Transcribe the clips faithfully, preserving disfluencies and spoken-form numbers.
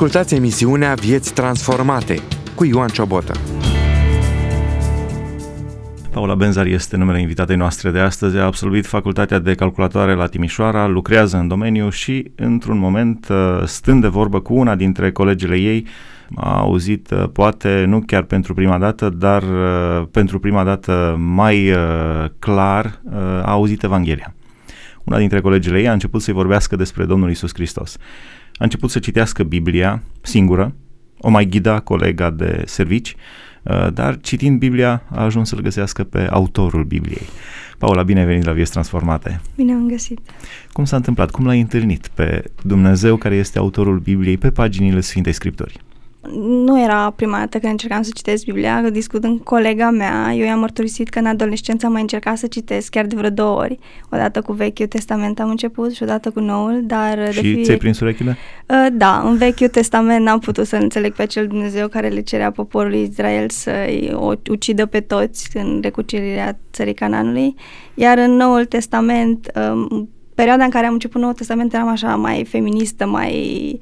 Ascultați emisiunea Vieți Transformate cu Ioan Ciobotă. Paula Benzar este numele invitatei noastre de astăzi. A absolvit facultatea de calculatoare la Timișoara, lucrează în domeniu și, într-un moment, stând de vorbă cu una dintre colegele ei, a auzit, poate nu chiar pentru prima dată, dar pentru prima dată mai clar, a auzit Evanghelia. Una dintre colegele ei a început să-i vorbească despre Domnul Iisus Hristos. A început să citească Biblia singură, o mai ghida colega de servici, dar citind Biblia a ajuns să-l găsească pe autorul Bibliei. Paula, bine ai venit la Vieți Transformate! Bine am găsit! Cum s-a întâmplat? Cum l-ai întâlnit pe Dumnezeu care este autorul Bibliei pe paginile Sfintei Scripturi? Nu era prima dată când încercam să citesc Biblia, discutând cu colega mea. Eu i-am mărturisit că în adolescență am mai încercat să citesc chiar de vreo două ori. Odată cu Vechiul Testament am început și odată cu Noul, dar... Și de fie... ți-ai prins urechile? Uh, da, în Vechiul Testament n-am putut să înțeleg pe acel Dumnezeu care le cerea poporului Israel să-i ucidă pe toți în recucerirea țării Canaanului, iar în Noul Testament, um, perioada în care am început Noul Testament eram așa mai feministă, mai...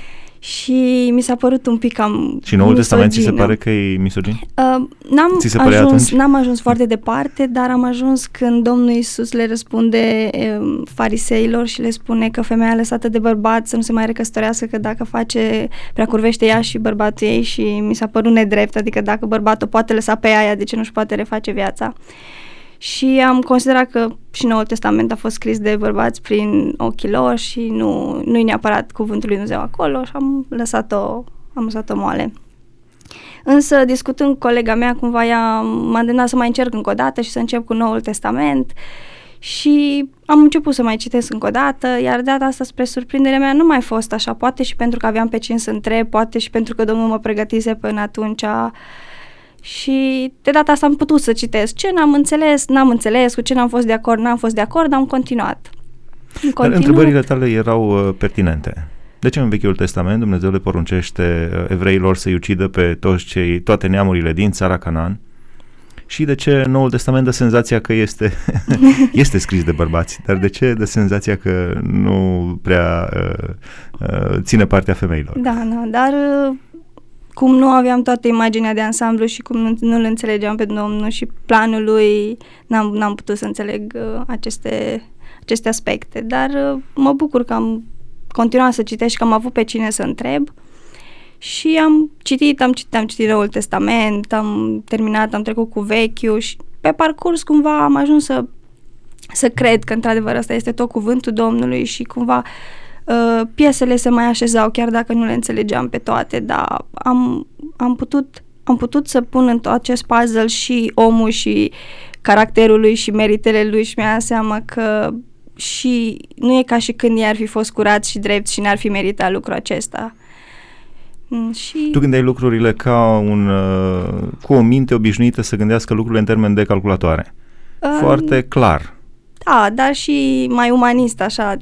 și mi s-a părut un pic cam Și Noul Testament ți se pare că e misogin? Uh, n-am, ți se ajuns, n-am ajuns foarte departe, dar am ajuns când Domnul Iisus le răspunde um, fariseilor și le spune că femeia lăsată de bărbat să nu se mai recăsătorească, că dacă face, prea curvește ea și bărbatul ei, și mi s-a părut nedrept, adică dacă bărbatul poate lăsa pe aia, de ce nu-și poate reface viața? Și am considerat că și Noul Testament a fost scris de bărbați prin ochii lor și nu, nu-i neapărat cuvântul lui Dumnezeu acolo și am lăsat-o, am lăsat-o moale. Însă, discutând cu colega mea, cumva ea m-a îndemnat să mai încerc încă o dată și să încep cu Noul Testament și am început să mai citesc încă o dată, iar de data asta, spre surprinderea mea, nu mai fost așa, poate și pentru că aveam pe cine să întreb, poate și pentru că Domnul mă pregătise până atunci. Și de data asta am putut să citesc. Ce n-am înțeles, n-am înțeles, cu ce n-am fost de acord, n-am fost de acord, am continuat. Dar întrebările tale erau uh, pertinente. De ce în Vechiul Testament Dumnezeu le poruncește uh, evreilor să-i ucidă pe toți cei, toate neamurile din țara Canaan? Și de ce Noul Testament dă senzația că este, este scris de bărbați, dar de ce dă senzația că nu prea uh, uh, ține partea femeilor? Da, da, dar... Uh... cum nu aveam toată imaginea de ansamblu și cum nu, nu-l înțelegeam pe Domnul și planul lui, n-am, n-am putut să înțeleg uh, aceste, aceste aspecte. Dar uh, mă bucur că am continuat să citesc și că am avut pe cine să întreb și am citit, am citit, am citit Noul Testament, am terminat, am trecut cu Vechiul și pe parcurs cumva am ajuns să, să cred că într-adevăr ăsta este tot cuvântul Domnului și cumva Uh, piesele se mai așezau, chiar dacă nu le înțelegeam pe toate, dar am, am, putut, am putut să pun în tot acest puzzle și omul și caracterul lui și meritele lui și mi-am dat seama că și nu e ca și când ei ar fi fost curați și drepți și n-ar fi meritat lucrul acesta. Și... Tu gândeai lucrurile ca un, uh, cu o minte obișnuită să gândească lucrurile în termen de calculatoare. Uh, Foarte clar. Da, dar și mai umanist, așa.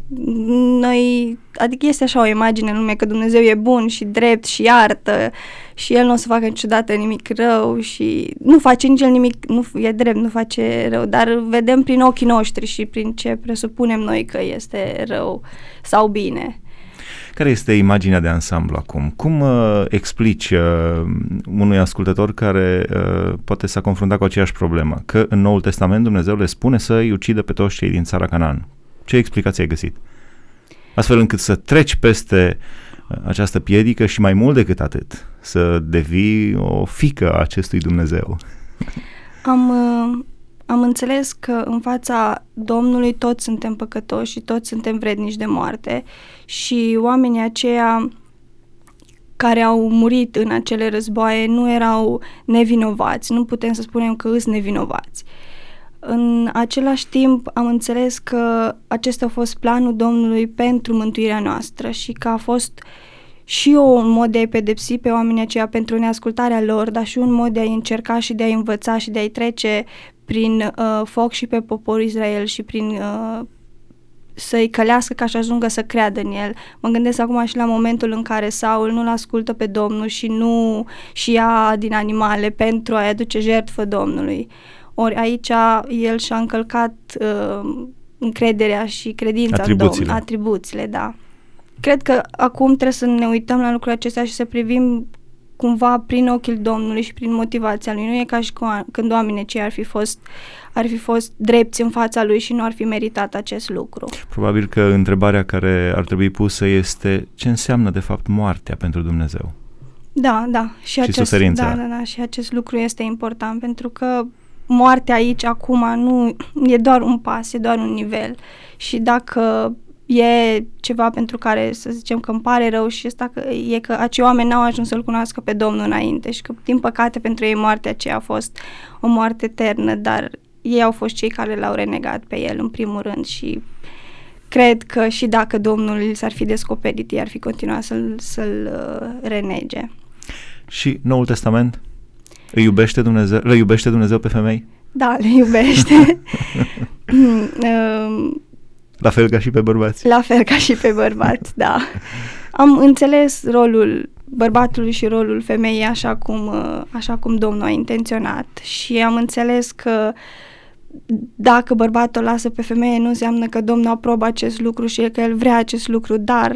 Noi, adică este așa o imagine în lume că Dumnezeu e bun și drept și iartă și El nu o să facă niciodată nimic rău și nu face nici El nimic, nu e drept, nu face rău, dar vedem prin ochii noștri și prin ce presupunem noi că este rău sau bine. Care este imaginea de ansamblu acum? Cum uh, explici uh, unui ascultător care uh, poate s-a confruntat cu aceeași problemă, că în Noul Testament Dumnezeu le spune să îi ucidă pe toți cei din țara Canaan? Ce explicație ai găsit? Astfel încât să treci peste uh, această piedică și mai mult decât atât, să devii o fiică a acestui Dumnezeu. Am... Uh... Am înțeles că în fața Domnului toți suntem păcătoși și toți suntem vrednici de moarte și oamenii aceia care au murit în acele războaie nu erau nevinovați, nu putem să spunem că îs nevinovați. În același timp am înțeles că acesta a fost planul Domnului pentru mântuirea noastră și că a fost și un mod de a-i pedepsi pe oamenii aceia pentru neascultarea lor, dar și un mod de a-i încerca și de a-i învăța și de a-i trece prin uh, foc și pe poporul Israel și prin uh, să-i călească ca și ajungă să creadă în el. Mă gândesc acum și la momentul în care Saul nu-l ascultă pe Domnul și nu și ia din animale pentru a-i aduce jertfă Domnului. Ori aici el și-a încălcat uh, încrederea și credința atribuțiile. în Domnul, atribuțiile, da. cred că acum trebuie să ne uităm la lucrurile acestea și să privim cumva prin ochii Domnului și prin motivația Lui. Nu e ca și când oamenii cei ar fi fost, ar fi fost drepți în fața Lui și nu ar fi meritat acest lucru. Probabil că întrebarea care ar trebui pusă este ce înseamnă de fapt moartea pentru Dumnezeu. Da, da. Și, și acest, suferința. Da, da, da. Și acest lucru este important pentru că moartea aici, acum, nu e doar un pas, e doar un nivel. Și dacă e ceva pentru care să zicem că îmi pare rău și asta că e că acei oameni n-au ajuns să-L cunoască pe Domnul înainte și că, din păcate, pentru ei moartea aceea a fost o moarte eternă, dar ei au fost cei care l-au renegat pe El în primul rând și cred că și dacă Domnul s-ar fi descoperit, ei ar fi continuat să-L, să-l uh, renege. Și Noul Testament? Îi iubește Dumnezeu, le iubește Dumnezeu pe femei? Da, le iubește. La fel ca și pe bărbați. La fel ca și pe bărbați, da. Am înțeles rolul bărbatului și rolul femeii așa cum, așa cum Domnul a intenționat și am înțeles că dacă bărbatul o lasă pe femeie nu înseamnă că Domnul aprobă acest lucru și că El vrea acest lucru, dar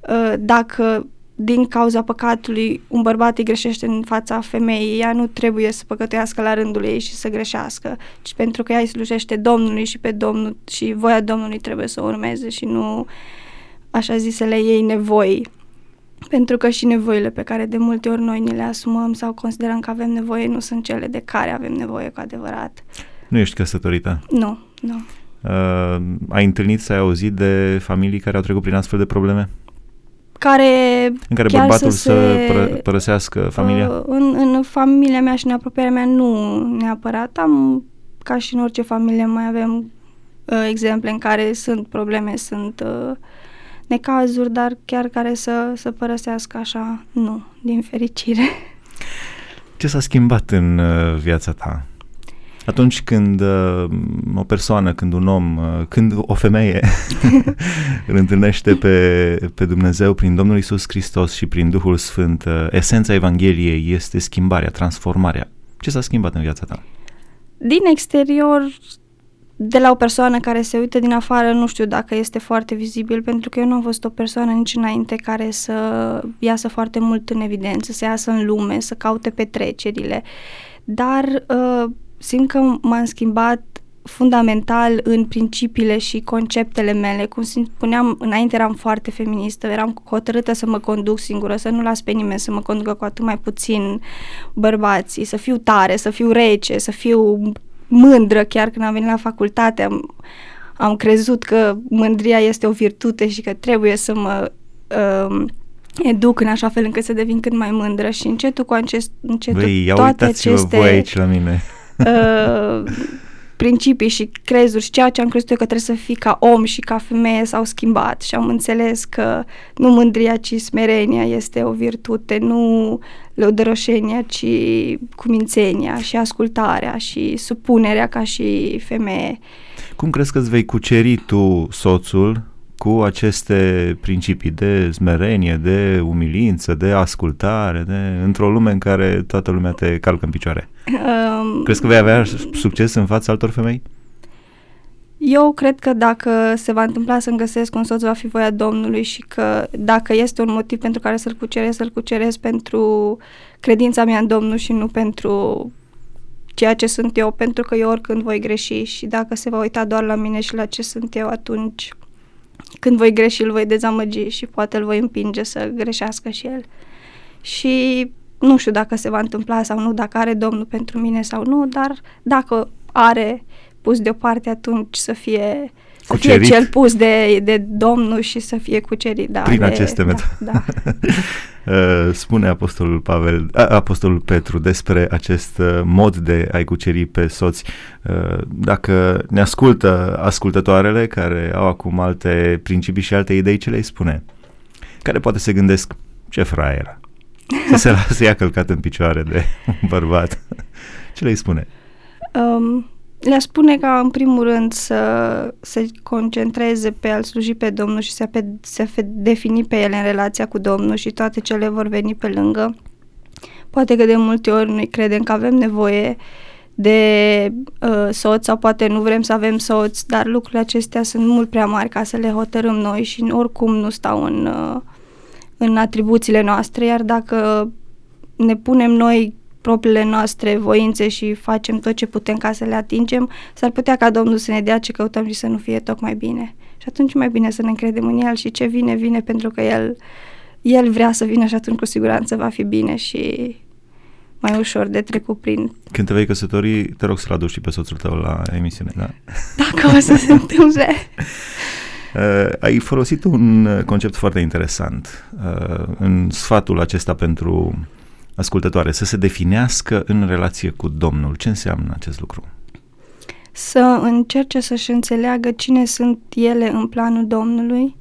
dacă din cauza păcatului un bărbat îi greșește în fața femeii, ea nu trebuie să păcătuiască la rândul ei și să greșească, ci pentru că ea îi slujește Domnului și pe Domnul și voia Domnului trebuie să o urmeze și nu așa zisele ei nevoi. Pentru că și nevoile pe care de multe ori noi ni le asumăm sau considerăm că avem nevoie nu sunt cele de care avem nevoie cu adevărat. Nu ești căsătorită? Nu, nu. Uh, ai întâlnit sau ai auzit de familii care au trecut prin astfel de probleme? Care în care bărbatul să, se, să pără, părăsească familia? Uh, în, în familia mea și în apropierea mea nu neapărat. Am, ca și în orice familie, mai avem uh, exemple în care sunt probleme, sunt uh, necazuri, dar chiar care să, să părăsească așa, nu, din fericire. Ce s-a schimbat în uh, viața ta? Atunci când uh, o persoană, când un om, uh, când o femeie îl întâlnește pe, pe Dumnezeu prin Domnul Iisus Hristos și prin Duhul Sfânt, uh, esența Evangheliei este schimbarea, transformarea. Ce s-a schimbat în viața ta? Din exterior, de la o persoană care se uită din afară, nu știu dacă este foarte vizibil, pentru că eu nu am fost o persoană nici înainte care să iasă foarte mult în evidență, să iasă în lume, să caute petrecerile, dar uh, simt că m-am schimbat fundamental în principiile și conceptele mele. Cum spuneam, înainte eram foarte feministă, eram hotărâtă să mă conduc singură, să nu las pe nimeni să mă conducă, cu atât mai puțin bărbații, să fiu tare, să fiu rece, să fiu mândră. Chiar când am venit la facultate am, am crezut că mândria este o virtute și că trebuie să mă uh, educ în așa fel încât să devin cât mai mândră și încetul cu acest, încetul Băi, ia toate aceste voi aici la mine. Uh, principii și crezuri și ceea ce am crezut eu că trebuie să fii ca om și ca femeie s-au schimbat și am înțeles că nu mândria, ci smerenia este o virtute, nu lăudăroșenia, ci cumințenia și ascultarea și supunerea ca și femeie. Cum crezi că îți vei cuceri tu soțul cu aceste principii de smerenie, de umilință, de ascultare, de, într-o lume în care toată lumea te calcă în picioare? Um, Crezi că vei avea succes în fața altor femei? Eu cred că dacă se va întâmpla să-mi găsesc un soț, va fi voia Domnului și că dacă este un motiv pentru care să-l cuceresc, să-l cuceresc pentru credința mea în Domnul și nu pentru ceea ce sunt eu, pentru că eu oricând voi greși și dacă se va uita doar la mine și la ce sunt eu, atunci când voi greși, îl voi dezamăgi și poate îl voi împinge să greșească și el. Și nu știu dacă se va întâmpla sau nu, dacă are Domnul pentru mine sau nu, dar dacă are pus deoparte, atunci să fie, să fie cel pus de, de Domnul și să fie cucerit. Da, prin de, aceste metode. Da, da. Spune Apostolul Pavel, Apostolul Petru despre acest mod de a-i cuceri pe soți. Dacă ne ascultă ascultătoarele care au acum alte principii și alte idei, ce le-i spune? Care poate se gândesc, ce fraier, să se lasă ea călcat în picioare de un bărbat. Ce le-i spune? Um, le spune ca în primul rând să se concentreze pe a-L sluji pe Domnul și să se defini pe ele în relația cu Domnul și toate cele vor veni pe lângă. Poate că de multe ori noi credem că avem nevoie de uh, soț sau poate nu vrem să avem soț, dar lucrurile acestea sunt mult prea mari ca să le hotărâm noi și oricum nu stau în, uh, în atribuțiile noastre, iar dacă ne punem noi propriile noastre voințe și facem tot ce putem ca să le atingem, s-ar putea ca Domnul să ne dea ce căutăm și să nu fie tocmai bine. Și atunci mai bine să ne încredem în El și ce vine, vine pentru că El, El vrea să vină și atunci cu siguranță va fi bine și mai ușor de trecut prin... Când te vei căsători, te rog să-l aduci și pe soțul tău la emisiune, da? Dacă o să se întâmple. Uh, ai folosit un concept foarte interesant uh, în sfatul acesta pentru ascultătoare, să se definească în relație cu Domnul. Ce înseamnă acest lucru? Să încerce să-și înțeleagă cine sunt ele în planul Domnului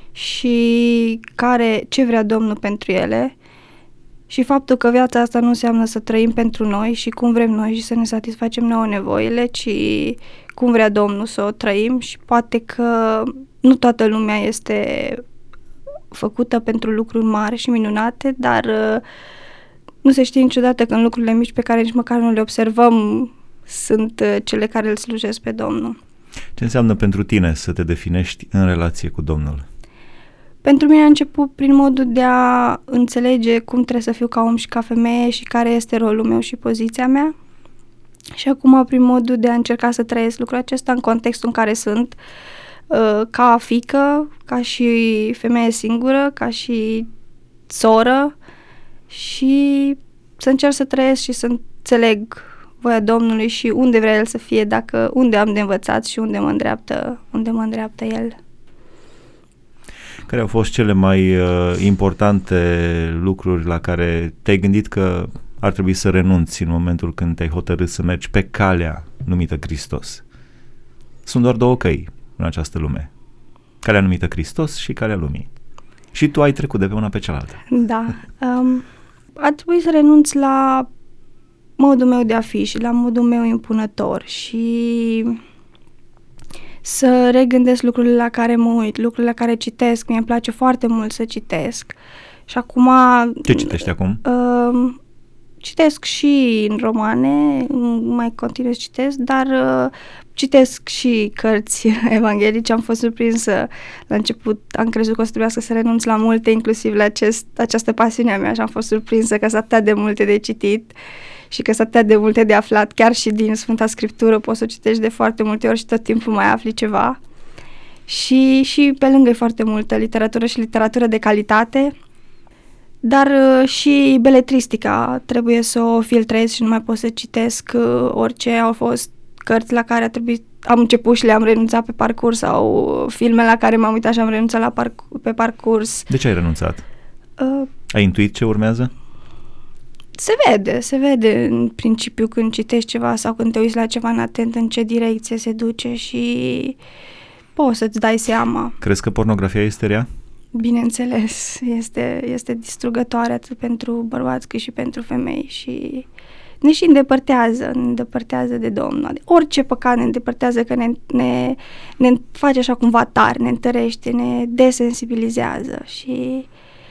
și care, ce vrea Domnul pentru ele și faptul că viața asta nu înseamnă să trăim pentru noi și cum vrem noi și să ne satisfacem nouă nevoile, ci cum vrea Domnul să o trăim și poate că nu toată lumea este făcută pentru lucruri mari și minunate, dar nu se știe niciodată că în lucrurile mici pe care nici măcar nu le observăm sunt cele care îl slujesc pe Domnul. Ce înseamnă pentru tine să te definești în relație cu Domnul? Pentru mine a început prin modul de a înțelege cum trebuie să fiu ca om și ca femeie și care este rolul meu și poziția mea. Și acum prin modul de a încerca să trăiesc lucrul acesta în contextul în care sunt, ca fiică, ca și femeie singură, ca și soră și să încerc să trăiesc și să înțeleg voia Domnului și unde vrea El să fie, dacă unde am de învățat și unde mă îndreaptă, unde mă îndreaptă El. Care au fost cele mai uh, importante lucruri la care te-ai gândit că ar trebui să renunți în momentul când te-ai hotărât să mergi pe calea numită Hristos? Sunt doar două căi în această lume. Calea numită Hristos și calea lumii. Și tu ai trecut de pe una pe cealaltă. Da. Um, ar trebui să renunț la modul meu de a fi și la modul meu impunător și să regândesc lucrurile la care mă uit, lucrurile la care citesc. Mie îmi place foarte mult să citesc. Și acum... Ce citești acum? Uh, citesc și în romane, mai continui să citesc, dar uh, citesc și cărți evanghelice. Am fost surprinsă la început, am crezut că o să trebuiască să renunț la multe, inclusiv la acest, această pasiune a mea și am fost surprinsă că sunt atâtea de multe de citit și că sunt atâtea de multe de aflat, chiar și din Sfânta Scriptură poți să o citești de foarte multe ori și tot timpul mai afli ceva. Și, și pe lângă e foarte multă literatură și literatură de calitate, dar uh, și beletristica trebuie să o filtrez și nu mai pot să citesc uh, orice. Au fost cărți la care a trebuit, am început și le-am renunțat pe parcurs sau filme la care m-am uitat și am renunțat la parc- pe parcurs. De ce ai renunțat? Uh, ai intuit ce urmează? Se vede, se vede în principiu când citești ceva sau când te uiți la ceva în atent în ce direcție se duce și poți să-ți dai seama. Crezi că pornografia este rea? Bineînțeles, este, este distrugătoare atât pentru bărbați cât și pentru femei și ne și îndepărtează, ne îndepărtează de Domnul. Orice păcat ne îndepărtează, că ne, ne, ne face așa cumva tari, ne întărește, ne desensibilizează și...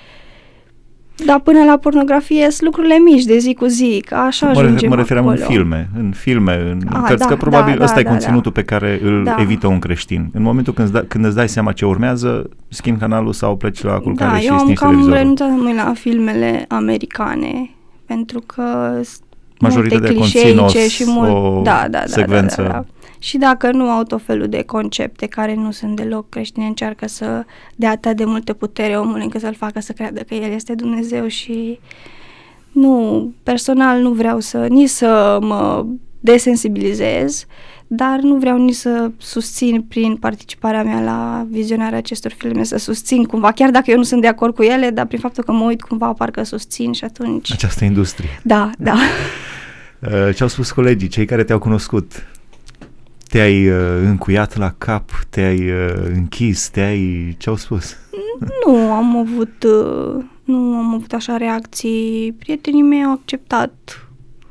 Dar până la pornografie sunt lucrurile mici de zi cu zi, că așa mă ajungem Mă referam acolo. în filme, în filme, în A, cărți, da, că probabil da, ăsta da, e da, conținutul da. pe care îl Da. evită un creștin. În momentul când, da, când îți dai seama ce urmează, schimbi canalul sau pleci la culcare Da, și eu am stingi cam televizorul. renunțat mult la filmele americane, pentru că Majoritatea multe conțin o, clișeice și mult, o da, da, da, secvență. Da, da, da. Și dacă nu au tot felul de concepte care nu sunt deloc creștine, încearcă să dea atât de multe putere omului încât să-l facă să creadă că el este Dumnezeu și nu, personal nu vreau să, nici să mă desensibilizez, dar nu vreau nici să susțin prin participarea mea la vizionarea acestor filme, să susțin cumva, chiar dacă eu nu sunt de acord cu ele, dar prin faptul că mă uit cumva parcă susțin și atunci... Această industrie. Da, da. Ce-au spus colegii, cei care te-au cunoscut? Te-ai uh, încuiat la cap, te-ai uh, închis, te-ai... Ce-au spus? Nu am avut, uh, nu am avut așa reacții. Prietenii mei au acceptat,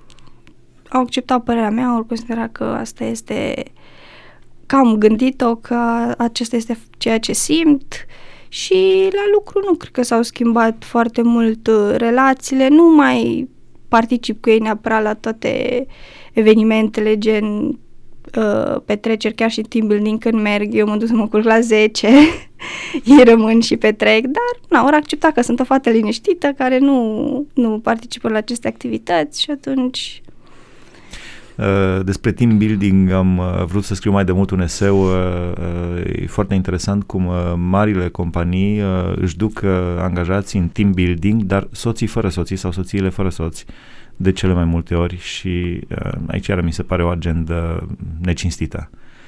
au acceptat părerea mea, au considerat că asta este, că am gândit-o, că acesta este ceea ce simt și la lucru nu cred că s-au schimbat foarte mult uh, relațiile, nu mai particip cu ei neapărat la toate evenimentele gen uh, petreceri, chiar și team building când merg, eu mă duc să mă culc la zece, ei rămân și petrec, dar na, ori accepta că sunt o fată liniștită care nu, nu participă la aceste activități și atunci... Despre team building am vrut să scriu mai de mult un eseu. E foarte interesant cum marile companii își duc angajații în team building, dar soții fără soții sau soțiile fără soți de cele mai multe ori și aici iară mi se pare o agendă necinstită.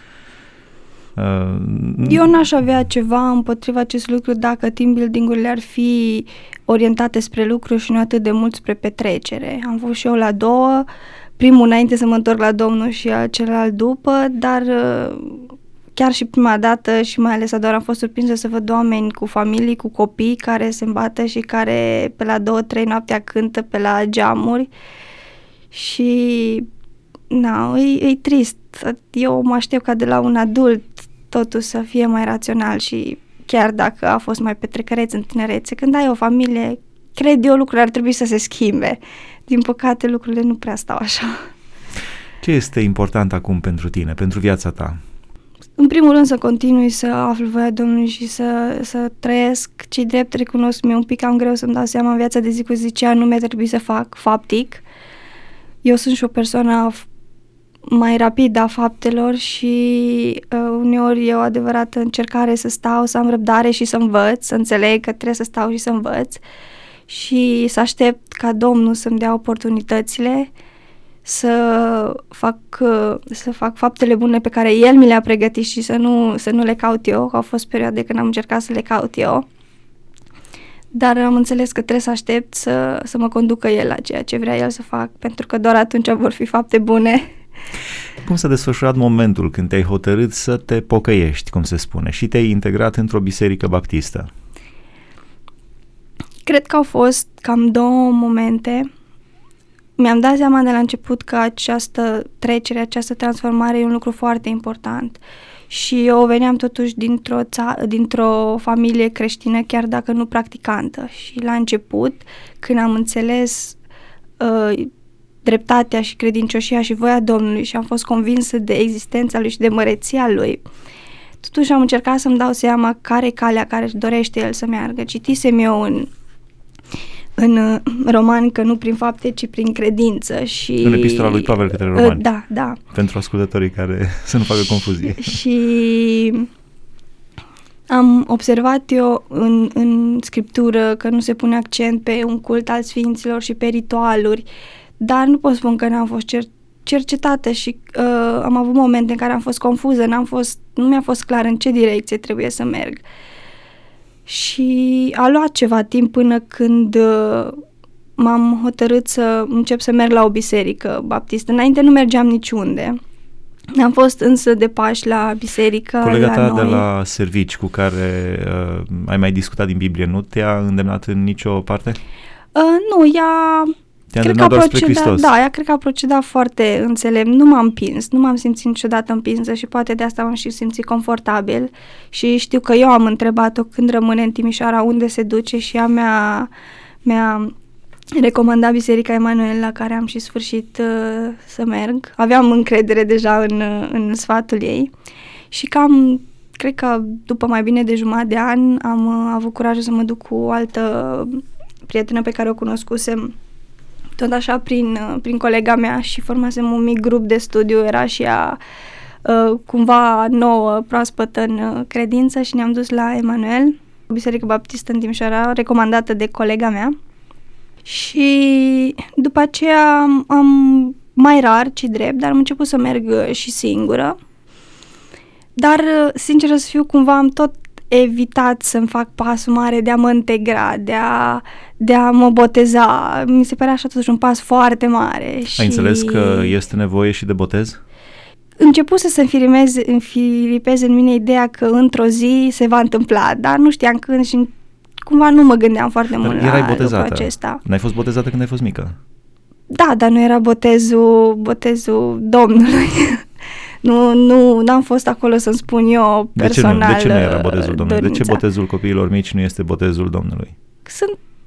Eu n-aș avea ceva împotriva acest lucru dacă team building-urile ar fi orientate spre lucru și nu atât de mult spre petrecere. Am fost și eu la două, primul înainte să mă întorc la Domnul și celălalt după, dar chiar și prima dată și mai ales a doua am fost surprinsă să văd oameni cu familii, cu copii care se îmbată și care pe la două, trei noaptea cântă pe la geamuri și na, e, e trist. Eu mă aștept ca de la un adult totul să fie mai rațional și chiar dacă a fost mai petrecăreț în tinerețe, când ai o familie, cred eu lucrurile ar trebui să se schimbe. Din păcate lucrurile nu prea stau așa. Ce este important acum pentru tine, pentru viața ta? În primul rând să continui să aflu voia Domnului și să, să trăiesc. Ce drept recunosc, mi-e un pic cam greu să-mi dau seama în viața de zi cu zi ce anume trebuie să fac faptic. Eu sunt și o persoană mai rapidă a faptelor și uh, uneori e o adevărată încercare să stau, să am răbdare și să învăț, să înțeleg că trebuie să stau și să învăț și să aștept ca Domnul să-mi dea oportunitățile să fac, să fac faptele bune pe care El mi le-a pregătit și să nu, să nu le caut eu, că au fost perioade când am încercat să le caut eu, dar am înțeles că trebuie să aștept să, să mă conducă El la ceea ce vrea El să fac, pentru că doar atunci vor fi fapte bune. Cum s-a desfășurat momentul când te-ai hotărât să te pocăiești, cum se spune, și te-ai integrat într-o biserică baptistă? Cred că au fost cam două momente. Mi-am dat seama de la început că această trecere, această transformare e un lucru foarte important și eu veneam totuși dintr-o, ța- dintr-o familie creștină, chiar dacă nu practicantă, și la început, când am înțeles uh, dreptatea și credincioșia și voia Domnului și am fost convinsă de existența Lui și de măreția Lui, totuși am încercat să-mi dau seama care e calea care își dorește El să meargă. Citisem eu în în Romani că nu prin fapte, ci prin credință. Și în epistola lui Pavel către Romani. Da, da. Pentru ascultătorii care să nu facă confuzie. Și am observat eu în, în Scriptură că nu se pune accent pe un cult al sfinților și pe ritualuri, dar nu pot spune că n-am fost cer- cercetată și uh, am avut momente în care am fost confuză, n-am fost, nu mi-a fost clar în ce direcție trebuie să merg. Și a luat ceva timp până când uh, m-am hotărât să încep să merg la o biserică baptistă. Înainte nu mergeam niciunde. Am fost însă de pași la biserică. Colega la ta noi. de la servici cu care uh, ai mai discutat din Biblie nu te-a îndemnat în nicio parte? Uh, nu, ea... Te-a cred îndemnat că a doar spre procedat, Hristos. da, ea cred că a procedat foarte înțelept. Nu m-am împins, nu m-am simțit niciodată împinsă și poate de asta m-am și simțit confortabil. Și știu că eu am întrebat-o când rămâne în Timișoara unde se duce și ea mi-a, mi-a recomandat Biserica Emanuel, la care am și sfârșit uh, să merg. Aveam încredere deja în, în sfatul ei și cam, cred că după mai bine de jumătate de an am uh, avut curajul să mă duc cu o altă prietenă pe care o cunoscusem tot așa prin, prin colega mea și formasem un mic grup de studiu, era și ea uh, cumva nouă, proaspătă în uh, credință și ne-am dus la Emanuel, o biserică baptistă în Timișoara, recomandată de colega mea. Și după aceea am, am mai rar, ci drept, dar am început să merg și singură. Dar, sincer să fiu, cumva am tot evitat să-mi fac pasul mare de a mă integra, de a, de a mă boteza. Mi se părea așa totuși un pas foarte mare. Și ai înțeles că este nevoie și de botez? Începuse să înfirimeze, înfiripeze în mine ideea că într-o zi se va întâmpla, dar nu știam când și cumva nu mă gândeam foarte mult erai la botezată. lucrul acesta. N-ai fost botezată când ai fost mică? Da, dar nu era botezul, botezul Domnului. Nu, nu, n-am fost acolo să-mi spun eu personal. De ce nu, de ce nu era botezul Domnului? Dorința. De ce botezul copiilor mici nu este botezul Domnului? Sunt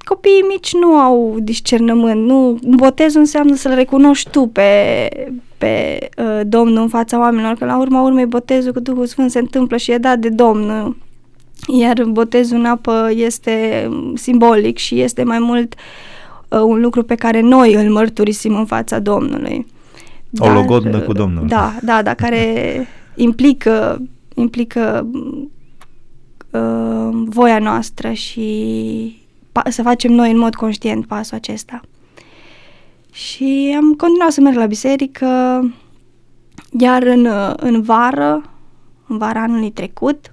copiii mici nu au discernământ, nu, botezul înseamnă să-L recunoști tu pe, pe uh, Domnul în fața oamenilor, că la urma urmei botezul cu Duhul Sfânt se întâmplă și e dat de Domnul, iar botezul în apă este simbolic și este mai mult uh, un lucru pe care noi îl mărturisim în fața Domnului. O logodnă cu Domnul. Da, da, da, care implică, implică uh, voia noastră și pa- să facem noi în mod conștient pasul acesta. Și am continuat să merg la biserică, iar în, în vară, în vara anului trecut,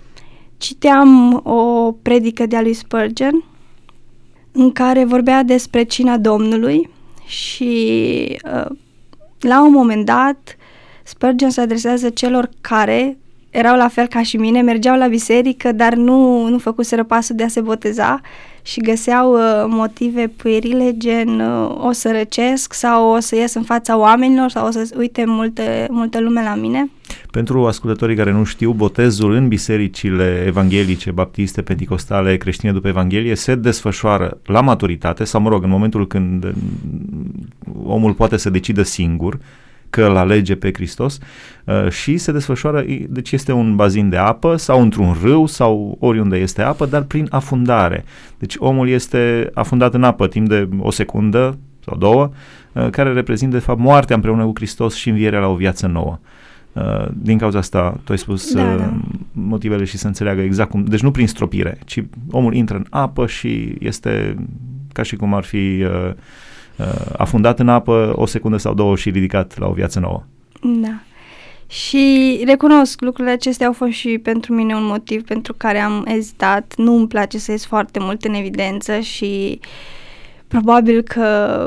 citeam o predică de-a lui Spurgeon în care vorbea despre cina Domnului și uh, la un moment dat Spurgeon se adresează celor care erau la fel ca și mine, mergeau la biserică, dar nu, nu făcuseră pasul de a se boteza și găseau uh, motive puerile gen uh, o să răcesc sau o să ies în fața oamenilor sau o să uite multe, multă lume la mine. Pentru ascultătorii care nu știu, botezul în bisericile evanghelice, baptiste, penticostale, creștine după Evanghelie se desfășoară la maturitate sau, mă rog, în momentul când omul poate să decidă singur că îl alege pe Hristos uh, și se desfășoară, deci este un bazin de apă sau într-un râu sau oriunde este apă, dar prin afundare. Deci omul este afundat în apă timp de o secundă sau două, uh, care reprezintă de fapt moartea împreună cu Hristos și învierea la o viață nouă. Uh, din cauza asta, tu ai spus da, uh, da. motivele și să înțeleagă exact cum, deci nu prin stropire, ci omul intră în apă și este ca și cum ar fi uh, uh, afundat în apă o secundă sau două și ridicat la o viață nouă. Da. Și recunosc, lucrurile acestea au fost și pentru mine un motiv pentru care am ezitat. Nu îmi place să ies foarte mult în evidență și probabil că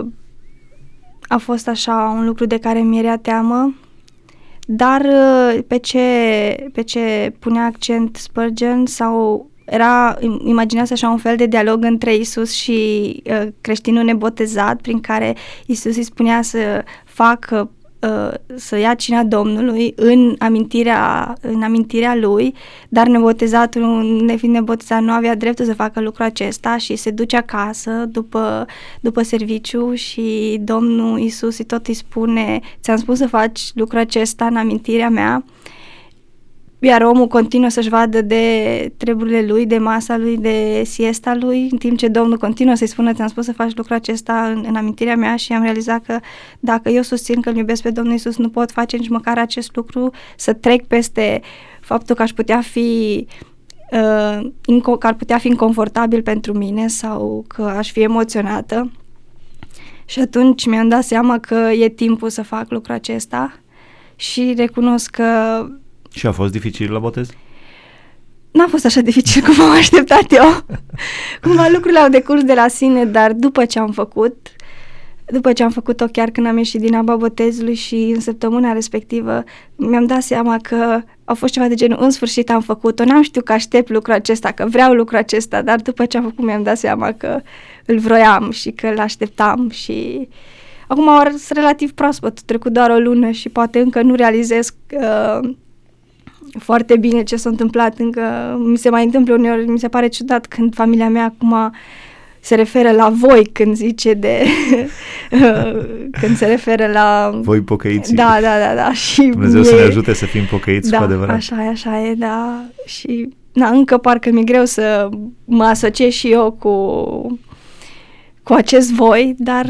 a fost așa un lucru de care mi era teamă. Dar pe ce, pe ce punea accent Spurgeon sau era, imaginează așa un fel de dialog între Isus și uh, creștinul nebotezat, prin care Isus îi spunea să facă, uh, să ia cina Domnului în amintirea, în amintirea lui, dar nebotezatul, nefiind nebotezat, nu avea dreptul să facă lucrul acesta și se duce acasă după, după serviciu și Domnul Isus tot îi spune: ți-am spus să faci lucrul acesta în amintirea mea. Iar omul continuă să-și vadă de treburile lui, de masa lui, de siesta lui, în timp ce Domnul continuă să-i spună: ți-am spus să faci lucrul acesta în, în amintirea mea. Și am realizat că dacă eu susțin că îl iubesc pe Domnul Iisus, nu pot face nici măcar acest lucru, să trec peste faptul că aș putea fi uh, inco- că ar putea fi inconfortabil pentru mine sau că aș fi emoționată. Și atunci mi-am dat seama că e timpul să fac lucrul acesta și recunosc că Și a fost dificil la botez? N-a fost așa dificil cum am așteptat eu. Cumva lucrurile au decurs de la sine, dar după ce am făcut, după ce am făcut-o chiar când am ieșit din apa botezului și în săptămâna respectivă, mi-am dat seama că a fost ceva de genul: în sfârșit am făcut-o, n-am știut că aștept lucrul acesta, că vreau lucrul acesta, dar după ce am făcut mi-am dat seama că îl vroiam și că îl așteptam și acum sunt relativ proaspăt, trecut doar o lună și poate încă nu realizez uh, foarte bine ce s-a întâmplat, încă mi se mai întâmplă uneori, mi se pare ciudat când familia mea acum se referă la voi când zice de când se referă la voi pocăiți. Da, da, da, da. Și Dumnezeu mie, să ne ajute să fim pocăiți da, cu adevărat. așa e, așa e, da. Și na, încă parcă mi-e greu să mă asociez și eu cu cu acest voi, dar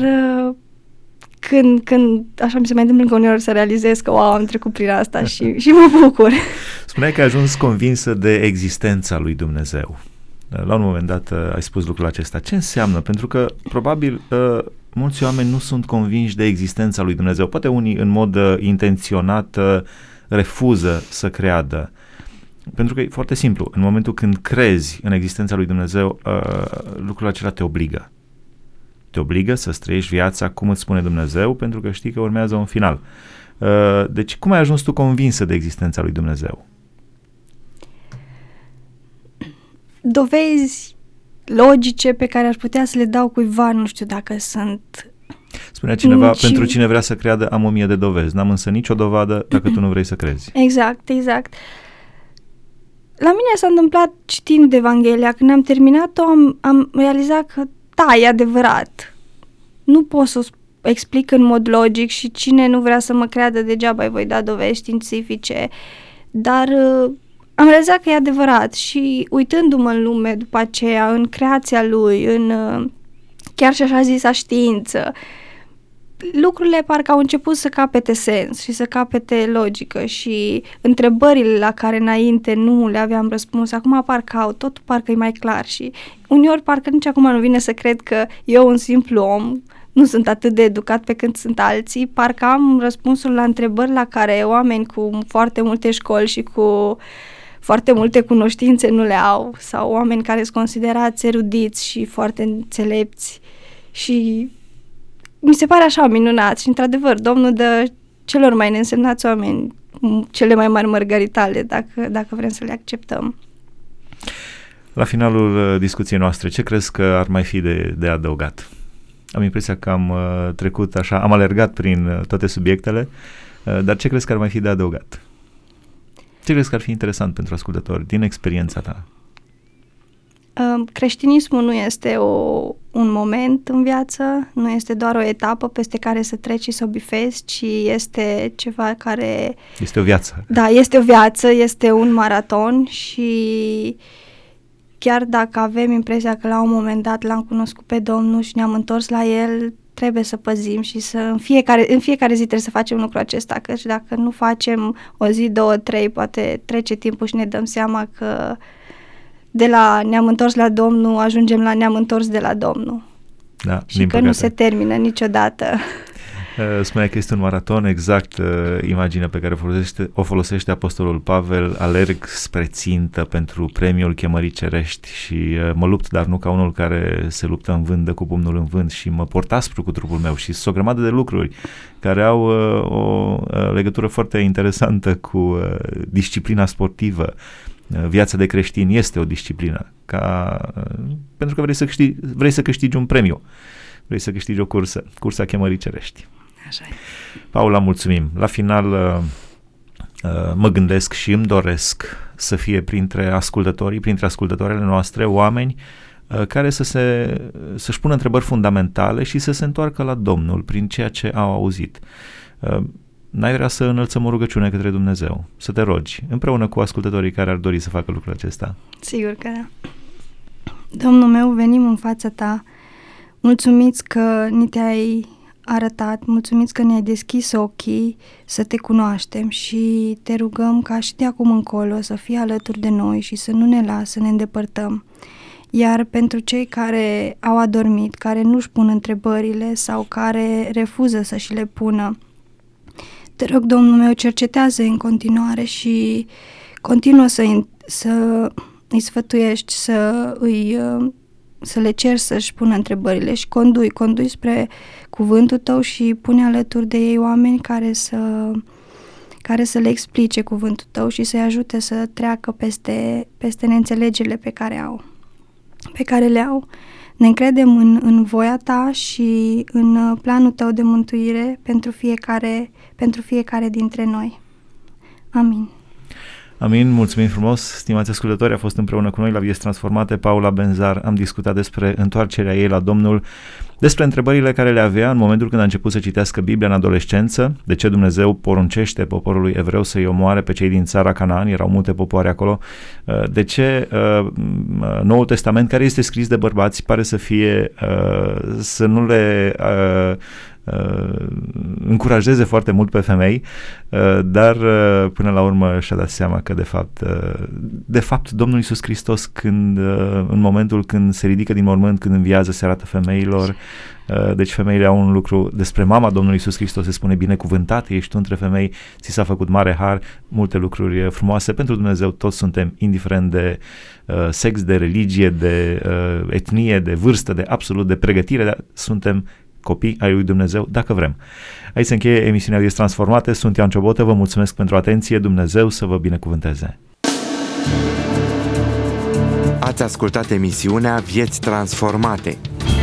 Când, când așa mi se mai întâmplă încă uneori să realizez că, wow, am trecut prin asta și, și mă bucur. Spuneai că ai ajuns convinsă de existența lui Dumnezeu. La un moment dat ai spus lucrul acesta. Ce înseamnă? Pentru că, probabil, mulți oameni nu sunt convinși de existența lui Dumnezeu. Poate unii, în mod intenționat, refuză să creadă. Pentru că e foarte simplu. În momentul când crezi în existența lui Dumnezeu, lucrul acela te obligă. Te obligă să trăiești viața cum îți spune Dumnezeu, pentru că știi că urmează un final. Deci, cum ai ajuns tu convinsă de existența lui Dumnezeu? Dovezi logice pe care aș putea să le dau cuiva, nu știu dacă sunt... Spunea cineva, nici... pentru cine vrea să creadă, am o mie de dovezi. N-am însă nicio dovadă dacă tu nu vrei să crezi. Exact, exact. La mine s-a întâmplat citind Evanghelia. Când am terminat-o, am, am realizat că da, e adevărat. Nu pot să o explic în mod logic și cine nu vrea să mă creadă degeaba îi voi da dovezi științifice, dar uh, am realizat că e adevărat și uitându-mă în lume după aceea, în creația lui, în uh, chiar și așa zisa știință, lucrurile parcă au început să capete sens și să capete logică și întrebările la care înainte nu le aveam răspuns, acum parcă au, totul parcă e mai clar și uneori parcă nici acum nu vine să cred că eu, un simplu om, nu sunt atât de educat pe cât sunt alții, parcă am răspunsul la întrebări la care oameni cu foarte multe școli și cu foarte multe cunoștințe nu le au, sau oameni care sunt considerați erudiți și foarte înțelepți și mi se pare așa minunat și într-adevăr Domnul dă celor mai neînsemnați oameni cele mai mari mărgăritale, dacă, dacă vrem să le acceptăm. La finalul discuției noastre, ce crezi că ar mai fi de, de adăugat? Am impresia că am uh, trecut așa, am alergat prin uh, toate subiectele, uh, dar ce crezi că ar mai fi de adăugat? Ce crezi că ar fi interesant pentru ascultători din experiența ta? Uh, creștinismul nu este o, un moment în viață, nu este doar o etapă peste care să treci și să o bifezi, ci este ceva care... Este o viață. Da, este o viață, este un maraton și chiar dacă avem impresia că la un moment dat l-am cunoscut pe Domnul și ne-am întors la El, trebuie să păzim și să în fiecare, în fiecare zi trebuie să facem lucrul acesta, căci dacă nu facem o zi, două, trei, poate trece timpul și ne dăm seama că de la ne-am întors la Domnul ajungem la ne-am întors de la Domnul. Da, și că păcate nu se termină niciodată. Spunea că este un maraton, exact uh, imaginea pe care o folosește, o folosește Apostolul Pavel, alerg spre țintă pentru premiul chemării cerești și uh, mă lupt, dar nu ca unul care se luptă în vânt, dă cu pumnul în vânt și mă port aspru cu trupul meu și sunt o grămadă de lucruri care au uh, o uh, legătură foarte interesantă cu uh, disciplina sportivă. Uh, viața de creștin este o disciplină, ca, uh, pentru că vrei să câștigi, vrei să câștigi un premiu, vrei să câștigi o cursă, cursa chemării cerești. Așa e. Paula, mulțumim. La final uh, uh, mă gândesc și îmi doresc să fie printre ascultătorii, printre ascultătoarele noastre, oameni uh, care să se, să-și pună întrebări fundamentale și să se întoarcă la Domnul prin ceea ce au auzit. Uh, n-ai vrea să înălțăm o rugăciune către Dumnezeu, să te rogi, împreună cu ascultătorii care ar dori să facă lucrul acesta? Sigur că da. Domnul meu, venim în fața ta, mulțumiți că ni te-ai arătat, mulțumiți că ne-ai deschis ochii să te cunoaștem și te rugăm ca și de acum încolo să fii alături de noi și să nu ne lasă să ne îndepărtăm. Iar pentru cei care au adormit, care nu-și pun întrebările sau care refuză să și le pună, te rog, Domnul meu, cercetează în continuare și continuă să, să îi sfătuiești, să îi... să le ceri să-și pună întrebările și condui, condui spre cuvântul tău și pune alături de ei oameni care să, care să le explice cuvântul tău și să-i ajute să treacă peste, peste neînțelegerile pe care au, pe care le au. Ne încredem în, în voia ta și în planul tău de mântuire pentru fiecare, pentru fiecare dintre noi. Amin. Amin, mulțumim frumos, stimați ascultători, a fost împreună cu noi la Vieți Transformate Paula Benzar. Am discutat despre întoarcerea ei la Domnul, despre întrebările care le avea în momentul când a început să citească Biblia în adolescență, de ce Dumnezeu poruncește poporului evreu să-i omoare pe cei din țara Canaan, erau multe popoare acolo, de ce uh, Noul Testament, care este scris de bărbați, pare să fie, uh, să nu le... Uh, Uh, încurajeze foarte mult pe femei, uh, dar uh, până la urmă și-a dat seama că de fapt uh, de fapt Domnul Iisus Hristos când, uh, în momentul când se ridică din mormânt, când înviază, se arată femeilor, uh, deci femeile au un lucru despre mama Domnului Iisus Hristos, se spune binecuvântat ești tu între femei, ți s-a făcut mare har, multe lucruri frumoase pentru Dumnezeu, toți suntem indiferent de uh, sex, de religie, de uh, etnie, de vârstă, de absolut de pregătire, dar suntem copii ai lui Dumnezeu, dacă vrem. Aici se încheie emisiunea Vieți Transformate. Sunt Ioan Ciobotă, vă mulțumesc pentru atenție. Dumnezeu să vă binecuvânteze. Ați ascultat emisiunea Vieți Transformate.